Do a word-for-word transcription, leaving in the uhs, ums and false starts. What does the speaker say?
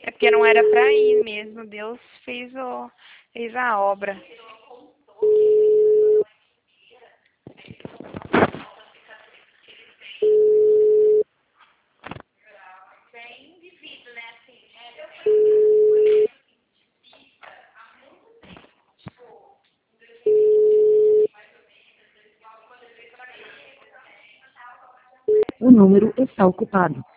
É porque não era para ir mesmo. Deus fez, o, fez a obra. O número está ocupado.